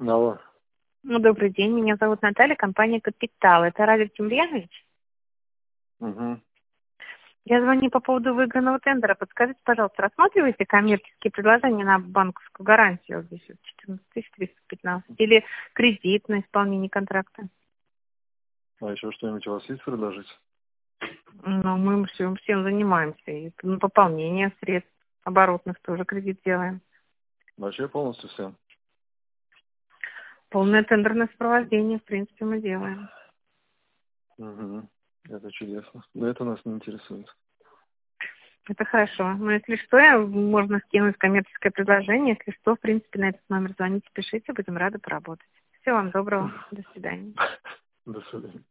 Алло. Ну, добрый день, меня зовут Наталья, компания «Капитал». Это Радик Тимирьянович? Угу. Я звоню по поводу выигранного тендера. Подскажите, пожалуйста, рассматриваете коммерческие предложения на банковскую гарантию здесь вот 14 315 или кредит на исполнение контракта? А еще что-нибудь у вас есть предложить? Ну, мы всем занимаемся. И на пополнение средств оборотных тоже кредит делаем. Вообще полностью все. Полное тендерное сопровождение, в принципе, мы делаем. Угу. Это чудесно. Но это нас не интересует. Это хорошо. Но если что, можно скинуть коммерческое предложение. Если что, в принципе, на этот номер звоните, пишите, будем рады поработать. Всего вам доброго. До свидания. До свидания.